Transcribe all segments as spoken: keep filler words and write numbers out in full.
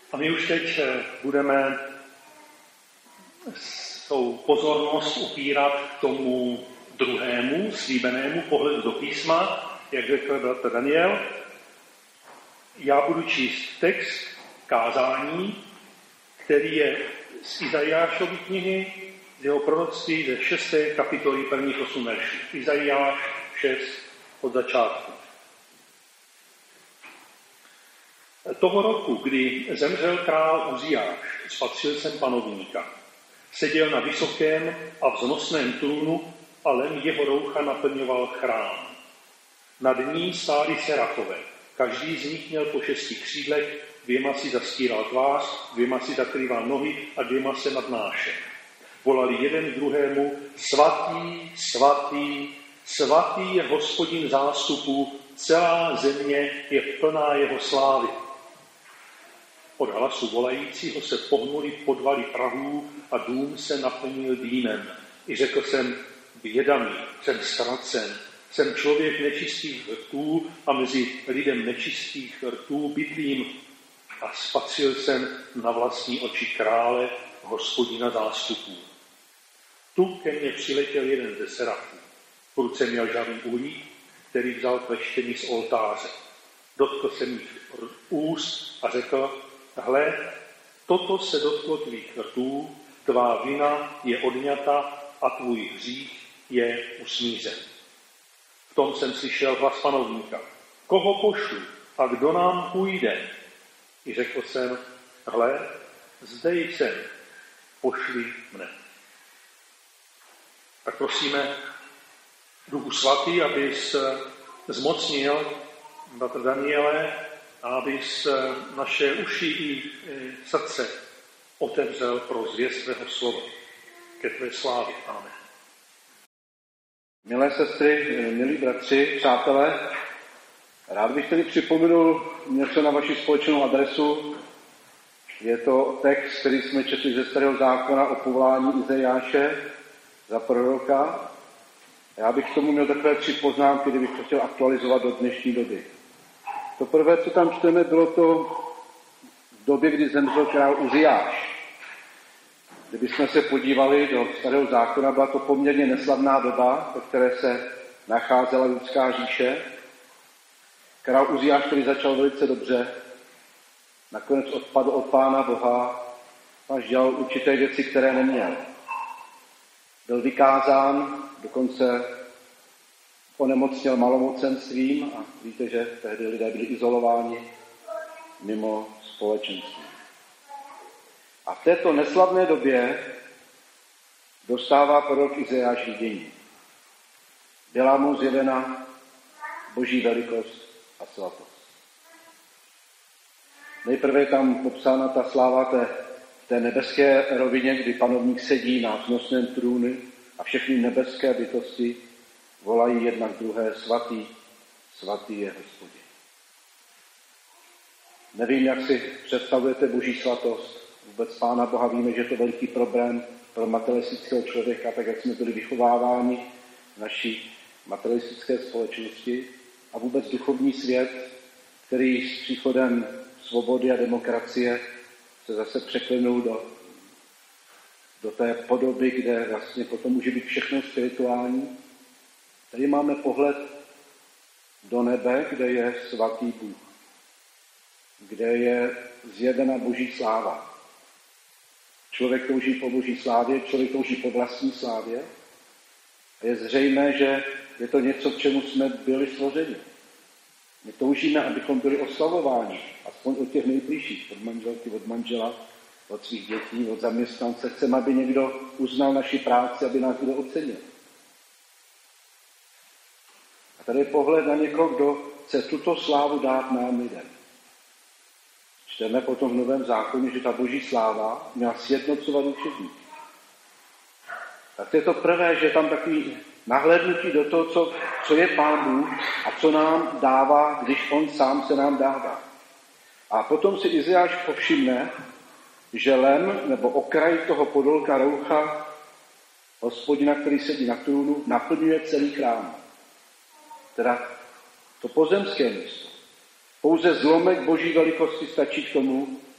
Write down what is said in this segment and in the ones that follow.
A my už teď budeme svou pozornost upírat k tomu druhému, slíbenému pohledu do písma, jak řekl bratr Daniel. Já budu číst text kázání, který je z Izajášovy knihy, z jeho proroctví ze šesté kapitoly prvních osm veršů. Izajáš šest od začátku. Toho roku, kdy zemřel král Uziáš, spatřil jsem panovníka. Seděl na vysokém a vznosném trůnu a lem jeho roucha naplňoval chrám. Nad ní stáli serafové. Každý z nich měl po šesti křídlech, dvěma si zastíral tvář, dvěma si zakrýval nohy a dvěma se nadnášel. Volali jeden druhému: svatý, svatý, svatý je Hospodin zástupů, celá země je plná jeho slávy. Od hlasu volajícího se pohnuly podvaly prahů a dům se naplnil dýmem. I řekl jsem: běda mi, jsem ztracen, jsem člověk nečistých rtů a mezi lidem nečistých rtů bydlím. A spatřil jsem na vlastní oči krále, Hospodina zástupů. Tu ke mně přiletěl jeden ze serafů. V ruce měl žhavý uhlík, který vzal kleštěný z oltáře. Dotkl se mých úst a řekl: hle, toto se dotklo tvých rtů, tvá vina je odňata a tvůj hřích je usmířen. V tom jsem slyšel hlas panovníka: koho pošlu a kdo nám půjde? I řekl jsem: hle, zde jsem, pošli mne. Tak prosíme, Duchu Svatý, abys zmocnil bratr Daniele a abys naše uši i srdce otevřel pro zvěst svého slova. Ke tvé slávě. Amen. Milé sestry, milí bratři, přátelé, rád bych tedy připomenul něco na vaši společnou adresu. Je to text, který jsme četli ze Starého zákona o povolání Izajáše za proroka. Já bych k tomu měl takové tři poznámky, kdybych to chtěl aktualizovat do dnešní doby. To prvé, co tam čteme, bylo to v době, kdy zemřel král Uziáš. Kdybychom se podívali do Starého zákona, byla to poměrně neslavná doba, ve které se nacházela Judská říše. Král Uziáš, který začal velice dobře, nakonec odpadl od Pána Boha, až dělal určité věci, které neměl. Byl vykázán, dokonce onemocněl malomocenstvím a víte, že tehdy lidé byli izolováni mimo společenství. A v této neslavné době dostává prorok Izajáš vidění. Byla mu zjevena Boží velikost a svatost. Nejprve je tam popsána ta sláva té, té nebeské rovině, kdy panovník sedí na vznosném trůnu a všechny nebeské bytosti volají jedna k druhé: svatý, svatý je Hospodin. Nevím, jak si představujete Boží svatost. Vůbec Pána Boha víme, že je to velký problém pro materialistického člověka, tak jak jsme byli vychováváni v naší materialistické společnosti, a vůbec duchovní svět, který s příchodem svobody a demokracie se zase překlenul do, do té podoby, kde vlastně potom může být všechno spirituální. Tady máme pohled do nebe, kde je svatý Bůh, kde je zjevena Boží sláva. Člověk touží po Boží slávě, člověk touží po vlastní slávě. A je zřejmé, že je to něco, k čemu jsme byli stvořeni. My toužíme, abychom byli oslavováni, aspoň od těch nejbližších, od manželky, od manžela, od svých dětí, od zaměstnance. Chceme, aby někdo uznal naši práci, aby nás kdo ocenil. A tady je pohled na někoho, kdo chce tuto slávu dát nám lidem. Čteme potom v Novém zákoně, že ta Boží sláva měla sjednocovat učedníky. Tak to je to prvé, že je tam takový nahlédnutí do toho, co, co je Pán Bůh a co nám dává, když on sám se nám dává. A potom si Izajáš povšimne, že lem nebo okraj toho podolka roucha Hospodina, který sedí na trůnu, naplňuje celý chrám. Teda to pozemské místo. Pouze zlomek Boží velikosti stačí k tomu,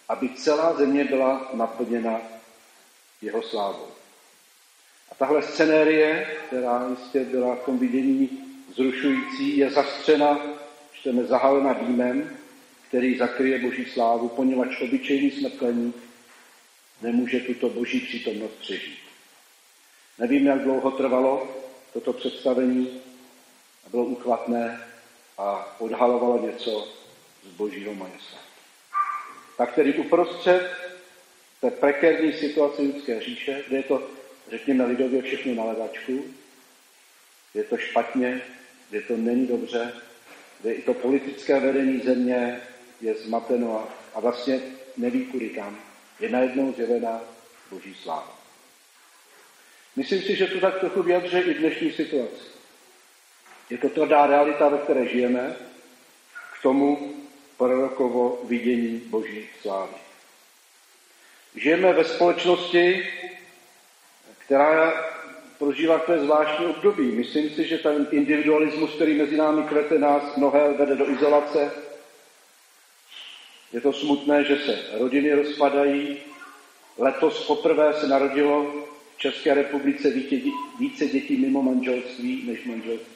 aby celá země byla naplněna jeho slávou. A tahle scenérie, která jistě byla v tom vidění zrušující, je zastřena, čteme, zahalena dýmem, který zakryje boží slávu, poněvadž obyčejný smrtelník nemůže tuto boží přítomnost přežít. Nevím, jak dlouho trvalo toto představení, bylo uchvatné a odhalovalo něco z božího majestátu. Tak tedy uprostřed té prekérní situace lidské říše, kde je to, řekněme lidově, všechno na ledačku, je to špatně, kde to není dobře, kde i to politické vedení země je zmateno a vlastně neví kudy kam, je najednou zjevená boží sláva. Myslím si, že to tak trochu vyjadřuje i dnešní situaci. Je to tvrdá realita, ve které žijeme, k tomu prorokovo vidění boží slávy. Žijeme ve společnosti, která prožívá takové zvláštní období. Myslím si, že ten individualismus, který mezi námi kvete, nás mnohé vede do izolace. Je to smutné, že se rodiny rozpadají. Letos poprvé se narodilo v České republice více dětí mimo manželství než manželství.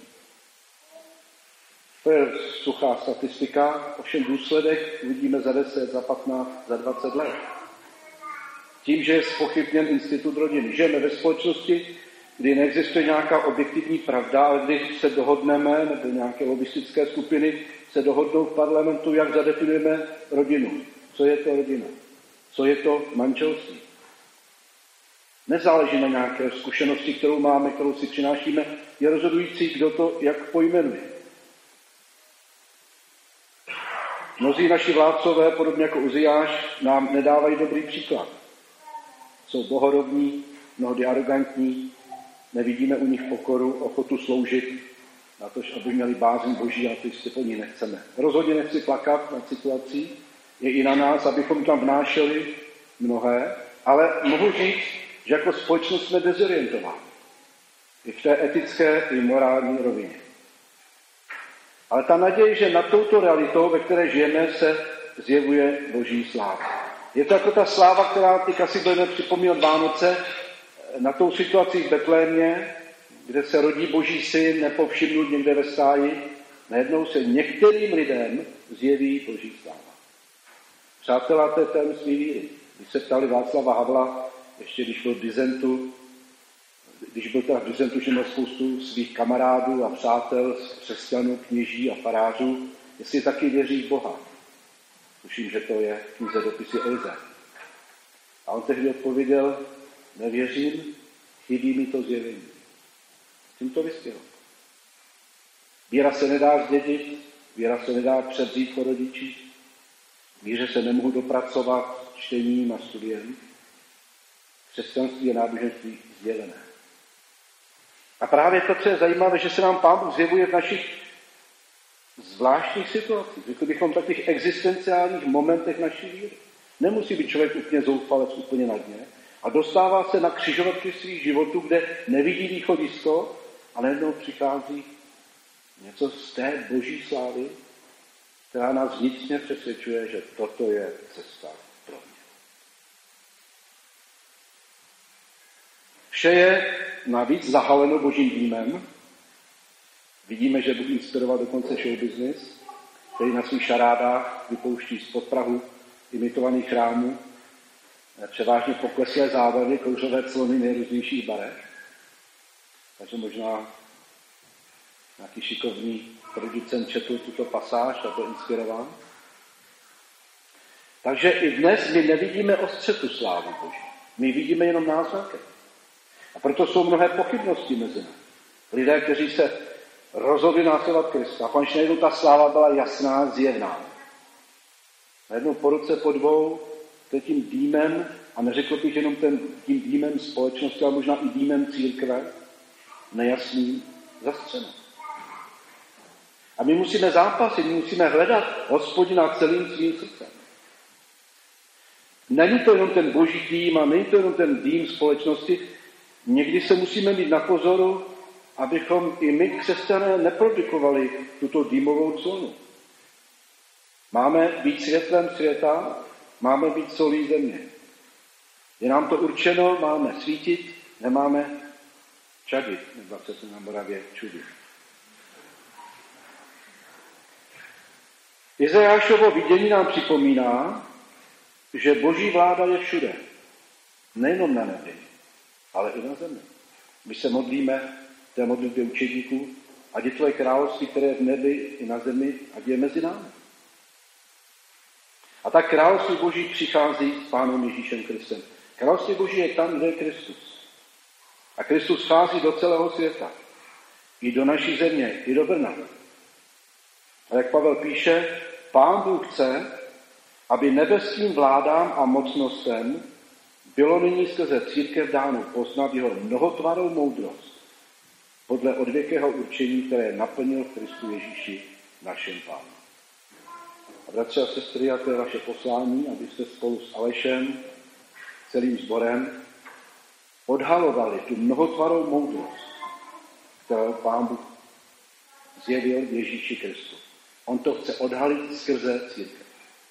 To je suchá statistika, ovšem důsledek uvidíme za deset, za patnáct, za dvacet let. Tím, že je zpochybněn institut rodiny. Žijeme ve společnosti, kdy neexistuje nějaká objektivní pravda, ale když se dohodneme, nebo nějaké lobistické skupiny se dohodnou v parlamentu, jak zadefinujeme rodinu. Co je to rodina? Co je to manželství? Nezáleží na nějaké zkušenosti, kterou máme, kterou si přinášíme. Je rozhodující, kdo to jak pojmenuje. Mnozí naši vládcové, podobně jako Uziáš, nám nedávají dobrý příklad. Jsou bohorovní, mnohdy arrogantní, nevidíme u nich pokoru, ochotu sloužit, na to, aby měli bázeň boží a to jistě po ní nechceme. Rozhodně nechci plakat nad situací, je i na nás, abychom tam vnášeli mnohé, ale mohu říct, že jako společnost jsme dezorientováni. I v té etické, i morální rovině. Ale ta naděje, že nad touto realitou, ve které žijeme, se zjevuje boží sláva. Je to jako ta sláva, která teď asi budeme připomínat Vánoce, na tou situaci v Betlémě, kde se rodí boží syn, nepovšimnut někde ve stáji, najednou se některým lidem zjeví boží sláva. Přátelé, to je tajemství víry. Když se ptali Václava Havla, ještě když byl v dizentu, když byl teda v dizentu, že měl spoustu svých kamarádů a přátel, křesťanů, kněží a farářů, jestli taky věří v Boha. Tuším, že to je v knize Dopisy Elze. A on tehdy odpověděl, nevěřím, chybí mi to zjevení. Tím to vyspělo. Víra se nedá zdědit, víra se nedá převzít po rodičích, víře se nemohu dopracovat čtením a studiem. Křesťanství je náboženství sdělené. A právě to, co je zajímavé, že se nám Pán Bůh zjevuje v našich zvláštních situacích, řekli bychom takových existenciálních momentech naší víry. Nemusí být člověk úplně zoufalec, úplně na dně. A dostává se na křižovatky svých životů, kde nevidí východisko a najednou přichází něco z té boží slávy, která nás vnitřně přesvědčuje, že toto je cesta pro mě. Vše je navíc zahaleno božím dýmem. Vidíme, že Bůh inspiroval dokonce show business, který na svých šarádách vypouští spod prahu imitovaných chrámů převážně pokleslé zábavy, kouřové clony nejrůznějších barev. Takže možná nějaký šikovný producent četl tuto pasáž a byl inspirován. Takže i dnes my nevidíme ostřetu slávy Boží. My vidíme jenom náznaky. A proto jsou mnohé pochybnosti mezi námi. Lidé, kteří se rozhodli následovat Krista, a konečně najednou ta sláva byla jasná, zjevná. Najednou po roce, po dvou, to je tím dýmem, a neřekl bych jenom ten, tím dýmem společnosti, ale možná i dýmem církve, nejasný, zastřeno. A my musíme zápasit, my musíme hledat Hospodina celým svým srdcem. Není to jenom ten boží dým a není to jenom ten dým společnosti. Někdy se musíme mít na pozoru, abychom i my, křesťané, neprodukovali tuto dýmovou clonu. Máme být světlem světa, Máme být solí země. Je nám to určeno, máme svítit, nemáme čadit, nebo se to na Moravě čudí. Izajášovo vidění nám připomíná, že boží vláda je všude. Nejenom na nebi, ale i na zemi. My se modlíme v té modlitbě učedníků, ať je tvoje království, které je v nebi i na zemi, ať je mezi námi. A tak království boží přichází s Pánem Ježíšem Kristem. Království boží je tam, kde je Kristus. A Kristus vchází do celého světa. I do naší země, i do Brna. A jak Pavel píše, Pán Bůh chce, aby nebeským vládám a mocnostem bylo nyní skrze církev dáno poznat jeho mnohotvarou moudrost podle odvěkého určení, které naplnil v Kristu Ježíši našem Pánu. A bratři a sestry, a to je vaše poslání, abyste spolu s Alešem, celým sborem, odhalovali tu mnohotvarou moudrost, kterou Pán Bůh zjevil v Ježíši Kristu. On to chce odhalit skrze církev.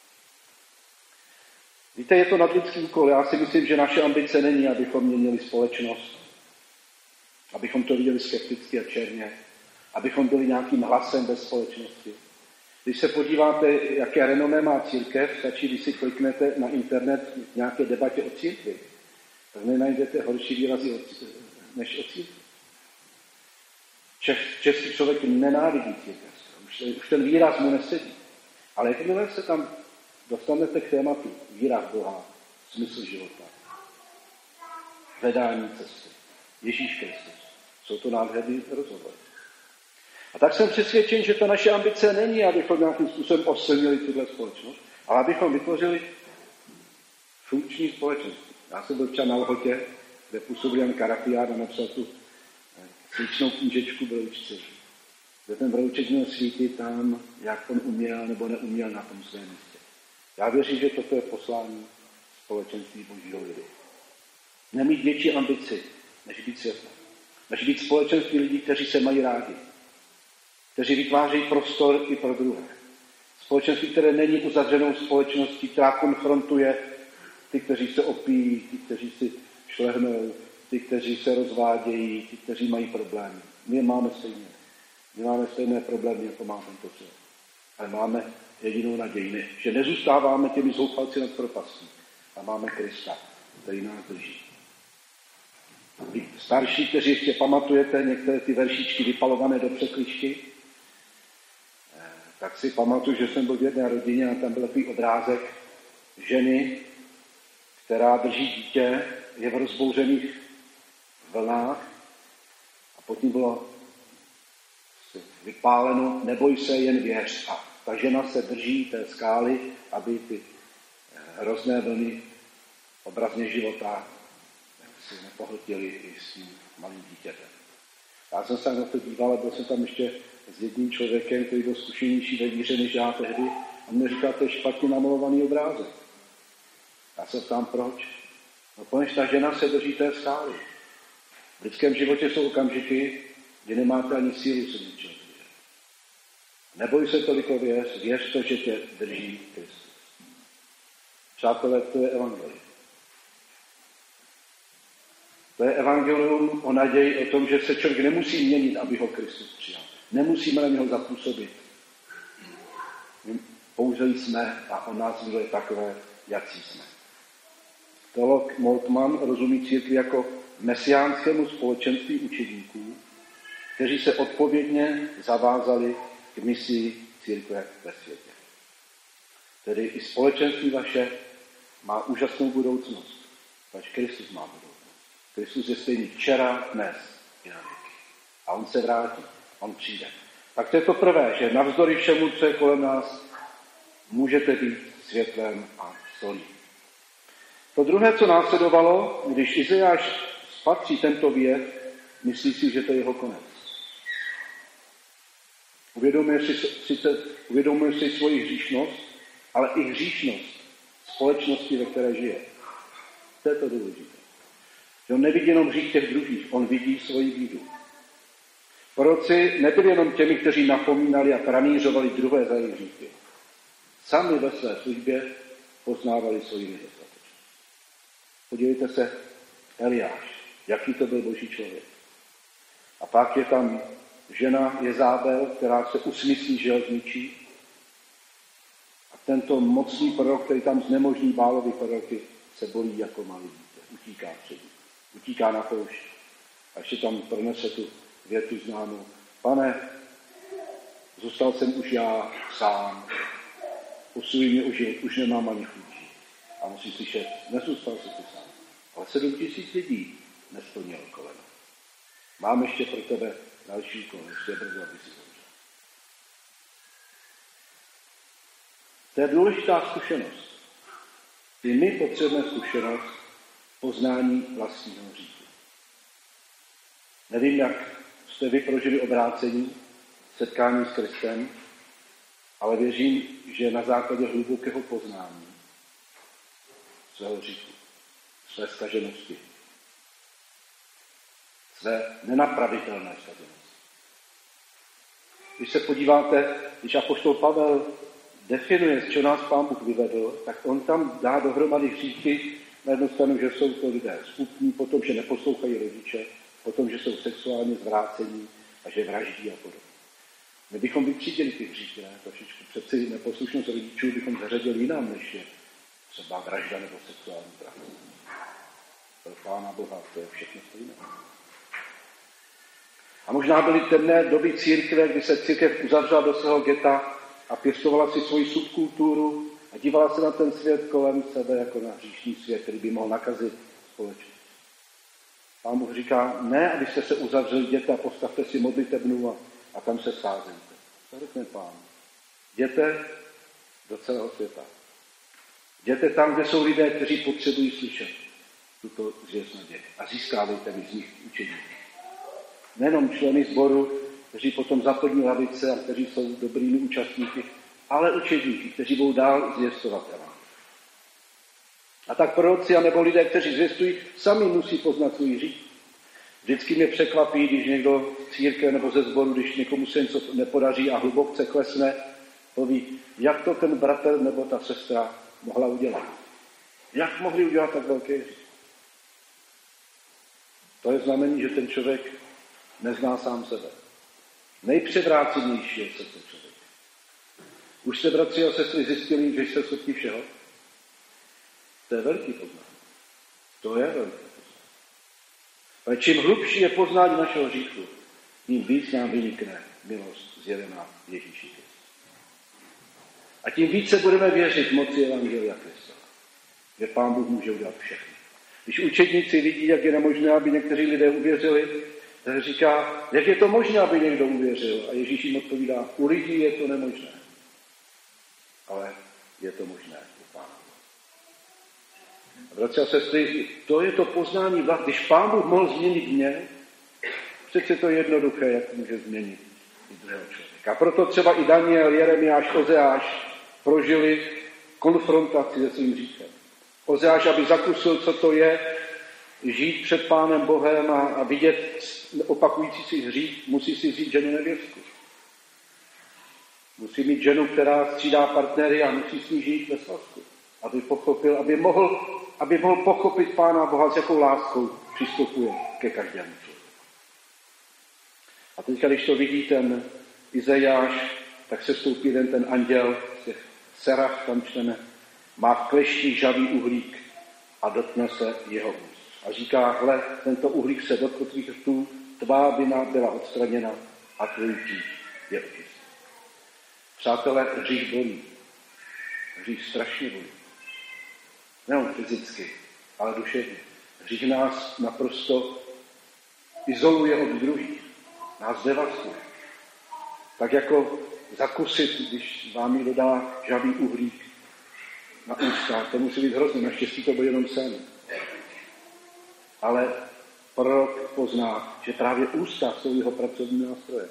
Víte, je to nadlidský úkol. Já si myslím, že naše ambice není, abychom měnili společnost, abychom to viděli skepticky a černě, abychom byli nějakým hlasem ve společnosti. Když se podíváte, jaké renomé má církev, stačí, když si kliknete na internet v nějaké debatě o církvi, tak nenajdete horší výrazy než o církvi. Čes, český člověk nenávidí církev. Už, už ten výraz mu nesedí. Ale jakmile se tam dostanete k tématu víra v Boha, smysl života, hledání cesty, Ježíš Kristus, jsou to nádherný rozhovory. A tak jsem přesvědčen, že ta naše ambice není, abychom nějakým způsobem osilnili tuhle společnost, ale abychom vytvořili funkční společnost. Já jsem byl včera na Lhotě, kde působil Jan Karafián a napsal tu sličnou knížečku Broučci. Kde ten brouček měl svítit tam, jak on uměl nebo neuměl na tom svém místě. Já věřím, že toto je poslání společenství božího lidu. Nemít větší ambici, než být světlem. Než být společenství lidí, kteří se mají rádi. Kteří vytvářejí prostor i pro druhé. Společenství, které není uzavřenou společností, která konfrontuje ty, kteří se opíjí, ty, kteří si šlehnou, ty, kteří se rozvádějí, ty, kteří mají problémy. My je máme stejné. My máme stejné problémy, jako má tento svět. Ale máme jedinou naději, že nezůstáváme těmi zoufalci nad propastí. A máme Krista, který nás drží. Vy starší, kteří ještě pamatujete některé ty veršičky vypalované do překličky, tak si pamatuju, že jsem byl v jedné rodině a tam byl takový obrázek ženy, která drží dítě, je v rozbouřených vlnách a pod ní bylo vypáleno, neboj se, jen věř. A ta žena se drží té skály, aby ty hrozné vlny obrazně života si nepohltili i s tím malým dítětem. Já jsem se na to díval a byl jsem tam ještě s jedním člověkem, který byl zkušenější ve víře než já tehdy a mě říkal, to je špatně namalovaný obrázek. Já se ptám, proč? No, protože ta žena se drží té skály. V lidském životě jsou okamžiky, kdy nemáte ani sílu se ničeho držet. Neboj se toliko věř, věř to, že tě drží Kristus. Přátelé, to je evangelium. To je evangelium o naději, o tom, že se člověk nemusí měnit, aby ho Kristus přijal. Nemusíme na něho zapůsobit. My pouze jsme a on nás miluje takové, jací jsme. Teolog Moltmann rozumí církvi jako mesiánskému společenství učedníků, kteří se odpovědně zavázali k misii církve ve světě. Tedy i společenství vaše má úžasnou budoucnost, pač Kristus má budoucnost. Kristus je stejný včera, dnes i na věky. A on se vrátí, on přijde. Tak to je to prvé, že navzdory všemu, co je kolem nás, můžete být světlem a solí. To druhé, co následovalo, když Izajáš spatří tento věd, myslí si, že to je jeho konec. Uvědomuje si, sice, uvědomuje si svoji hříšnost, ale i hříšnost společnosti, ve které žije. To je to důležité. Že on nevidí jenom hřích těch druhých, on vidí svoji bídu. Proroci nebyli jenom těmi, kteří napomínali a pranířovali druhé za jejich hříchy. Sami ve své službě poznávali svoji nedostatečnost. Podívejte se, Eliáš, jaký to byl boží člověk. A pak je tam žena Jezábel, která se usmyslí, že ho zničí. A tento mocný prorok, který tam znemožní Bálovi proroky, se bolí jako malý dítě. Utíká před ním. Utíká na poušť. A ještě tam pronese tu větu známou. Pane, zůstal jsem už já sám. Usiluji mě užít, už nemám ani chutí. A musí slyšet, nezůstal jsi tu sám. Ale sedm tisíc lidí nesplnilo koleno. Mám ještě pro tebe další úkol, ještě brzo, aby si zemřel. To je důležitá zkušenost. I my potřebujeme zkušenost poznání vlastního hříchu. Nevím, jak jste vy prožili obrácení, setkání s Kristem, ale věřím, že na základě hlubokého poznání svého hříchu, své zkaženosti, své nenapravitelné zkaženosti. Když se podíváte, když apoštol Pavel definuje, z čeho nás Pán Bůh vyvedl, tak on tam dá dohromady hříchy na jednu stranu, že jsou to lidé smutní, potom, že neposlouchají rodiče, potom, že jsou sexuálně zvrácení a že vraždí a podobně. My bychom vytřídili ty hříchy, ne? Trošičku přeci neposlušnost rodičů bychom zařadili jinam, než je třeba vražda nebo sexuální zvracení. Pro Pána Boha to je všechno stejné. A možná byly temné doby církve, kdy se církev uzavřela do svého geta a pěstovala si svoji subkulturu a dívala se na ten svět kolem sebe jako na hříšný svět, který by mohl nakazit společnost. Pán Bůh říká, ne, abyste se uzavřeli geta, postavte si modlitebnu a, a tam se sázejte. To řekne Pán. Jděte do celého světa. Jděte tam, kde jsou lidé, kteří potřebují slyšet tuto zvěst naděje a získávejte mi z nich učeníky. Nejenom členy sboru, kteří potom zaplní lavice a kteří jsou dobrými účastníky, ale učedníky, kteří budou dál zvěstovat evangelium. A tak proroci nebo lidé, kteří zvěstují, sami musí poznat svůj hřích. Vždycky mě překvapí, když někdo z církve nebo ze sboru, když někomu se něco nepodaří a hlubokce klesne, poví, jak to ten bratr nebo ta sestra mohla udělat. Jak mohli udělat tak velké hřích? To je znamení, že ten člověk nezná sám sebe. Nejpřevrácenější je srdce člověka. Už jste, bratři a sestry, zjistili, že jste schopni všeho? To je velký poznání. To je velký poznání. Ale čím hlubší je poznání našeho hříchu, tím víc nám vynikne milost zjevená Ježíši Kristu. A tím více budeme věřit moci evangelia Krista. Že Pán Bůh může udělat všechno. Když učedníci vidí, jak je nemožné, aby někteří lidé uvěřili, tak říká, jak je to možné, aby někdo uvěřil. A Ježíš jim odpovídá, u lidí je to nemožné. Ale je to možné u Pána. A bratři a sestry, to je to poznání vlast. Když Pán Bůh mohl změnit mě, přece to je jednoduché, jak může změnit i druhého člověka. A proto třeba i Daniel, Jeremiáš, Ozeáš prožili konfrontaci se svým hříchem. Ozeáš, aby zakusil, co to je, žít před Pánem Bohem a, a vidět opakující si hřích, musí si vzít ženu nevěstku. Musí mít ženu, která střídá partnery a musí s ní žít ve svazku. Aby pochopil, aby mohl, aby mohl pochopit Pána Boha, s jakou láskou přistupuje ke každému člověku. A teď, když to vidí ten Izajáš, tak se stoupí jeden ten anděl z těch serach, tam čteme, má v klešti žavý uhlík a dotkne se jeho úst. A říká, hle, tento uhlík se dotkl tvých rtů, tvá vina byla odstraněna a tvůj hřích je očistěn. Přátelé, hřích bolí. Hřích strašně bolí. Nejen fyzicky, ale duševně. Hřích nás naprosto izoluje od druhých. Nás devastuje. Tak jako zakusit, když vám někdo dá žavý uhlík na ústa, to musí být hrozné. Naštěstí to byl jenom sen. Ale prorok pozná, že právě ústa jsou jeho pracovní nástroje.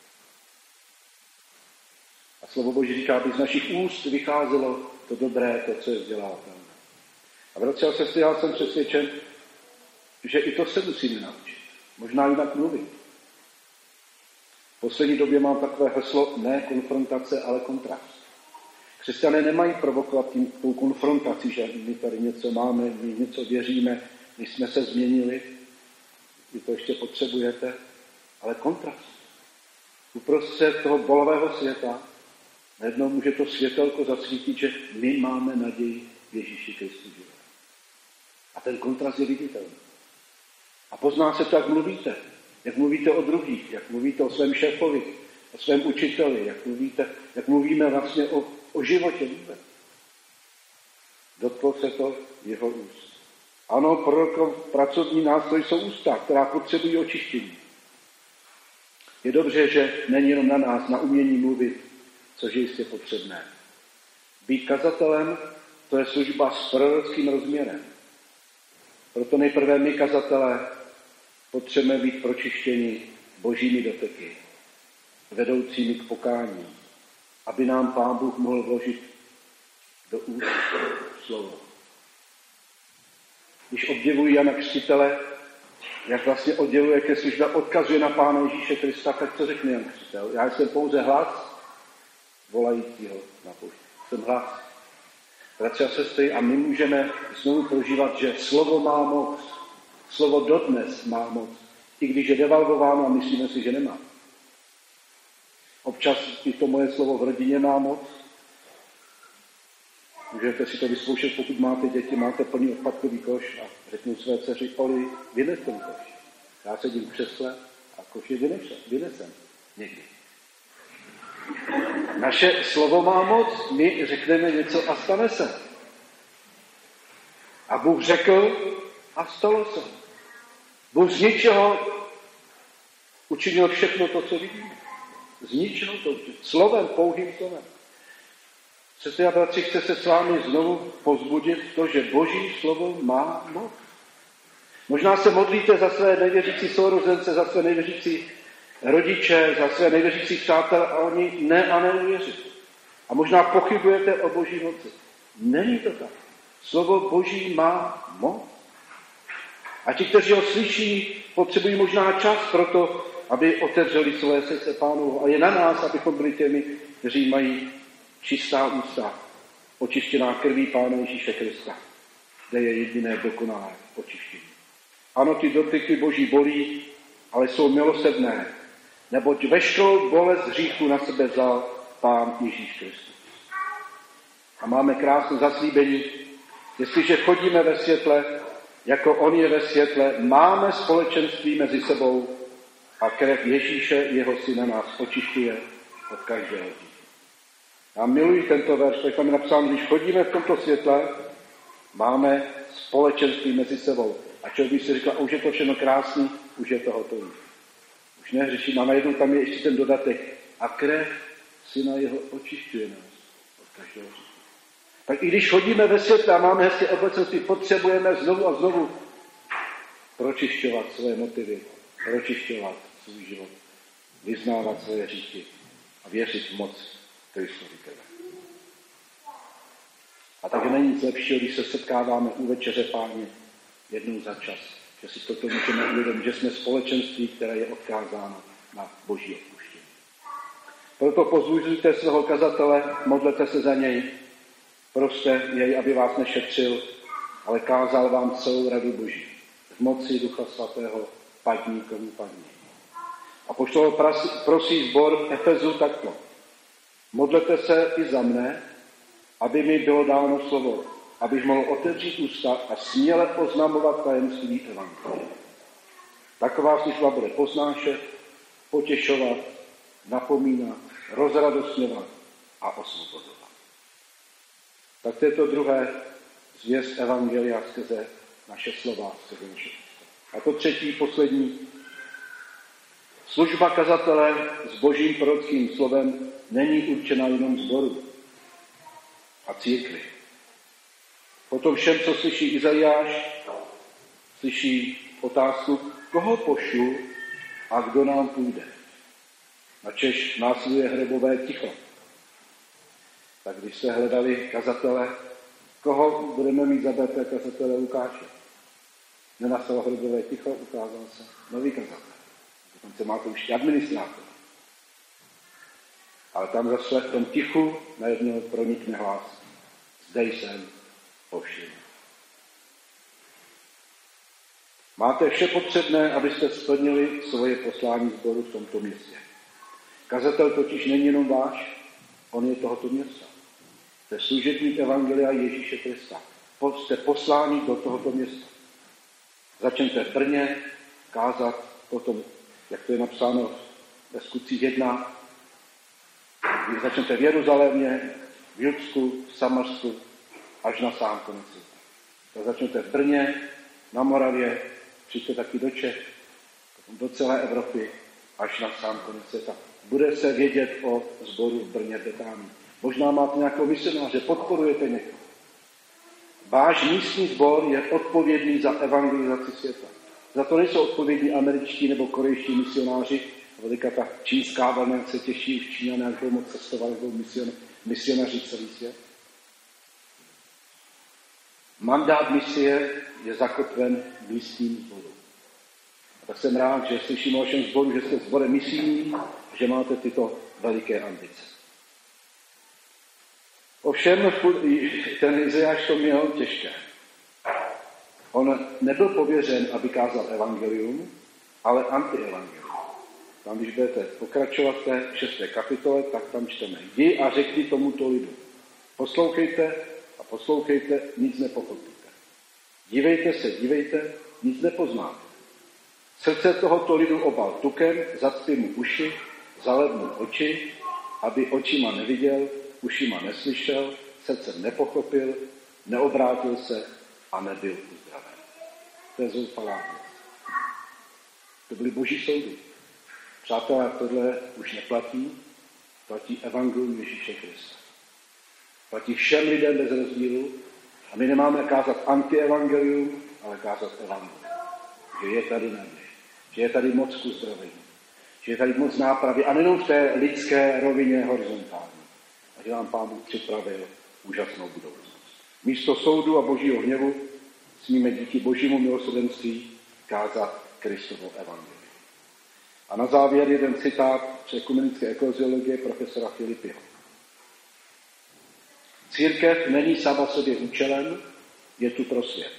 A slovo Boží říká, aby z našich úst vycházelo to dobré, to, co je vzdělávatelné. A bratři a sestry, já jsem přesvědčen, že i to se musíme naučit. Možná jinak mluvit. V poslední době mám takové heslo, ne konfrontace, ale kontrast. Křesťané nemají provokovat tím tou konfrontací, že my tady něco máme, my něco věříme, my jsme se změnili, vy to ještě potřebujete, ale kontrast. Uprostřed toho bolavého světa najednou může to světelko zasvítit, že my máme naději v Ježíši Kristu živé. A ten kontrast je viditelný. A pozná se to, jak mluvíte. Jak mluvíte o druhých, jak mluvíte o svém šéfovi, o svém učiteli, jak, mluvíte, jak mluvíme vlastně o, o životě vůbec. Dotklo se to jeho úst. Ano, prorokov pracovní nástroj jsou ústa, která potřebují očištění. Je dobře, že není jenom na nás, na umění mluvit, což je jistě potřebné. Být kazatelem, to je služba s prorockým rozměrem. Proto nejprve my, kazatelé, potřebujeme být pročištěni božími doteky, vedoucími k pokání, aby nám Pán Bůh mohl vložit do úst slovo. Když obdivuji Jana Křtitele, jak vlastně odděluje ke službě, odkazuje na Pána Ježíše Krista, tak co řekne Jan Křtitel? Já jsem pouze hlas volajícího na poušti. Jsem hlas. Bratři a sestry, a my můžeme znovu prožívat, že slovo má moc. Slovo dodnes má moc. I když je devalvováno a myslíme si, že nemá. Občas i to moje slovo v rodině má moc. Můžete si to vyzkoušet, pokud máte děti, máte plný odpadkový koš a řeknu své dceři, Oli, vynes ten koš. Já sedím v křesle a koš je vynesem. Někdy. Naše slovo má moc, my řekneme něco a stane se. A Bůh řekl a stalo se. Bůh z ničeho učinil všechno to, co vidíme. Z ničeho to učinil. Slovem, pouhým slovem. Sestry a bratři, chce se s vámi znovu povzbudit to, že Boží slovo má moc. Možná se modlíte za své nevěřící sourozence, za své nevěřící rodiče, za své nevěřící přátelé a oni ne a neuvěří. A možná pochybujete o Boží moci. Není to tak. Slovo Boží má moc. A ti, kteří ho slyší, potřebují možná čas pro to, aby otevřeli své srdce Pánovu. A je na nás, abychom byli těmi, kteří mají čistá ústa, očištěná krví Pána Ježíše Krista, kde je jediné dokonalé očištění. Ano, ty dotyky Boží bolí, ale jsou milosrdné, neboť veškerou bolest hříchu na sebe vzal Pán Ježíš Kristus. A máme krásné zaslíbení, jestliže chodíme ve světle, jako on je ve světle, máme společenství mezi sebou a krev Ježíše, jeho syna, nás očišťuje od každého hříchu. Já miluji tento verš, tak tam je napsáno, když chodíme v tomto světle, máme společenství mezi sebou. A člověk by si říkal, už je to všechno krásný, už je to hotový. Už nehřeším. A najednou tam je ještě ten dodatek. A krev syna jeho očišťuje nás od každého hříchu. Tak i když chodíme ve světle a máme hezké obecenství, potřebujeme znovu a znovu pročišťovat své motivy, pročišťovat svůj život, vyznávat své hříchy a věřit v moc Kristovi krve. A takže není nic lepšího, když se setkáváme u večeře Páně jednou za čas, že si toto můžeme uvědomit, že jsme společenství, které je odkázáno na Boží odpuštění. Proto pozbuzujte svého kazatele, modlete se za něj, proste jej, aby vás nešetřil, ale kázal vám celou radu Boží. V moci Ducha Svatého padní komu padní. A poštol prosí sbor Efezu takto. Modlete se i za mne, aby mi bylo dáno slovo, abych mohl otevřít ústa a směle oznamovat tajemství evangelia. Taková služba bude poznášet, potěšovat, napomínat, rozradostňovat a osvobozovat. Tak to je to druhé zvěst evangelia skrze naše slova, skrze naše ústa. A to třetí, poslední. Služba kazatele s Božím prorockým slovem není určena jenom sboru a církvi. Potom všem, co slyší Izajáš, slyší otázku, koho pošlu a kdo nám půjde. Načež následuje hrobové ticho. Tak když se hledali kazatele, koho budeme mít za Betlé kazatele Lukáše? Nenastalo hrobové ticho, ukázal se nový kazatel. Dokonce má to už administrátor. Ale tam zase v tom tichu najednou pronikne hlas. Zde jsem, povšiml. Máte vše potřebné, abyste splnili svoje poslání sboru v tomto městě. Kazatel totiž není jenom váš, on je tohoto města. Jste služebník evangelia Ježíše Krista. Jste posláni do tohoto města. Začněte v Brně kázat o tom, jak to je napsáno ve Skutcích jedna. Začněte v Jeruzalémě, v Judsku, v Samarsku, až na sám konec světa. Tak začněte v Brně, na Moravě, přijďte taky do Čech, do celé Evropy, až na sám konec světa. Bude se vědět o sboru v Brně v Betánii. Možná máte nějakou misionáře, podporujete někoho. Váš místní sbor je odpovědný za evangelizaci světa. Za to nejsou odpovědní američtí nebo korejští misionáři. Velika ta čínská vlna se těší, v Číňané, jak budou moc cestovat, jak budou misionaři celý svět. Mandát misie je zakotven v místním sboru. A tak jsem rád, že slyším o vašem sboru, že jste sborem misijní, že máte tyto veliké ambice. Ovšem ten Izajáš to měl těžké. On nebyl pověřen, aby kázal evangelium, ale antievangelium. Tam, když budete pokračovat v té šesté kapitole, tak tam čteme. Jdi a řekni tomuto lidu. Poslouchejte a poslouchejte, nic nepochopíte. Dívejte se, dívejte, nic nepoznáte. Srdce tohoto lidu obal tukem, zacpi mu uši, zaled mu oči, aby očima neviděl, ušima neslyšel, srdcem nepochopil, neobrátil se a nebyl uzdraven. To je zoufalá věc. To byly boží soudy. Přátelé, tohle už neplatí, platí evangelium Ježíše Krista. Platí všem lidem bez rozdílu a my nemáme kázat antievangelium, ale kázat evangelium. Že je tady naděje, že je tady moc k uzdravení, že je tady moc nápravy a nejenom v té lidské rovině horizontální. A že nám Pán Bůh připravil úžasnou budoucnost. Místo soudu a božího hněvu smíme díky božímu milosrdenství kázat Kristovo evangelium. A na závěr jeden citát z ekumenické ekleziologie profesora Filipiho. Církev není sama sobě účelem, je tu pro svět.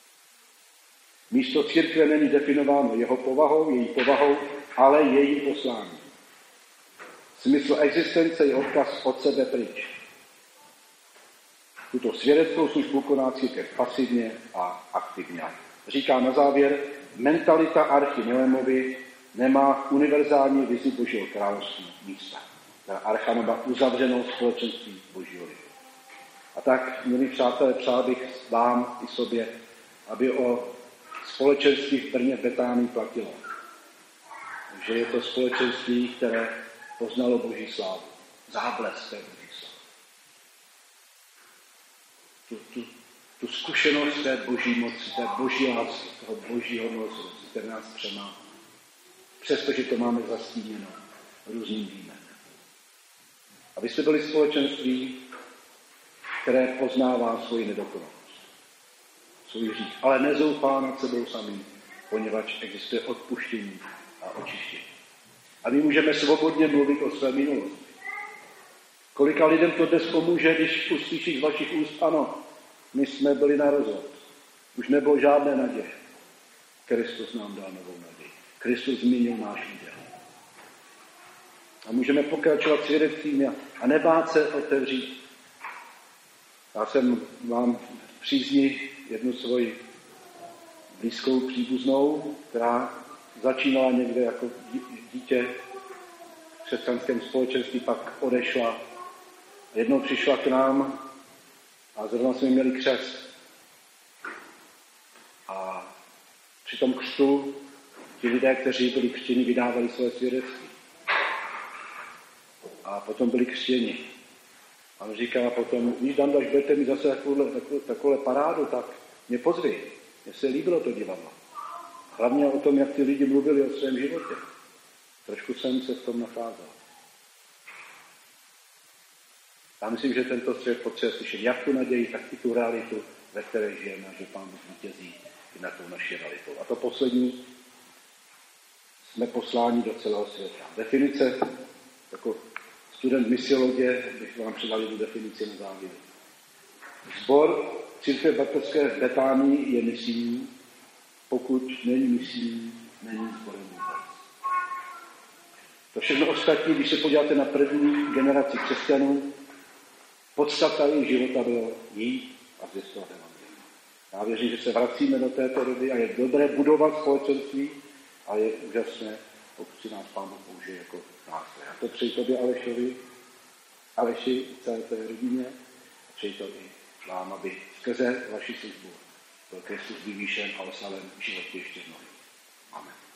Místo církve není definováno jeho povahou, její povahou, ale její poslání. Smysl existence je odkaz od sebe pryč. Tuto svědeckou službu koná církev pasivně a aktivně. Říká na závěr, mentalita Archy Noémovy nemá univerzální vizi Božího království místa. Ta archa nemá uzavřenou společenství Božího lidu. A tak, milí přátelé, přál bych vám i sobě, aby o společenství v Brně v Betánii platilo. Že je to společenství, které poznalo Boží slávu. Záblesk té Boží slávy. Tu, tu, tu zkušenost té Boží moci, té Boží lásky, toho Božího milosrdenství, které nás přemáhá. Přestože to máme zastíněno různým výjimem. Abyste byli společenství, které poznává svoji nedokonalost, svůj hřích, ale nezoufá nad sebou samým, poněvadž existuje odpuštění a očištění. A my můžeme svobodně mluvit o své minulosti. Kolika lidem to dnes pomůže, když uslyší z vašich úst, ano, my jsme byli na rozhod. Už nebylo žádné naděje. Kristus nám dal novou naději. Kristus změnil náš úděl. A můžeme pokračovat svědectvím a nebát se otevřít. Já jsem vám v přízni jednu svoji blízkou příbuznou, která začínala někde jako dítě v křesťanském společenství, pak odešla. Jednou přišla k nám a zrovna jsme měli křest. A při tom křtu ti lidé, kteří byli křtěni, vydávali své svědectví. A potom byli křtěni. A on říká potom, víš, Dando, až budete mít zase takovouhle, takovou, takovouhle parádu, tak mě pozvi. Mně se líbilo to divadlo. Hlavně o tom, jak ty lidi mluvili o svém životě. Trošku jsem se v tom nacházel. Já myslím, že tento svět potřebuje slyšet jak tu naději, tak i tu realitu, ve které žijeme, že Pán Bůh vítězí i na tou naší realitou. A to poslední, jsme posláni do celého světa. Definice jako student misiologie, bych vám předal jednu definici na závěr. Sbor Církve baptistské v Betánii je misijní, pokud není misijní, není sborem vůbec. To všechno ostatní, když se podíváte na první generaci křesťanů, podstata jejich života bylo jít a zvěstovat evangelium. Já věřím, že se vracíme do této doby a je dobré budovat společenství a je úžasné, pokud si nás Pán Bůh použije jako nástroj. A to přeji tobě, Alešovi, Aleši, celé té rodině, a přeji to i vám, aby skrze vaši službu byl Kristus vyvýšen a oslaven v životě ještě znovu. Amen.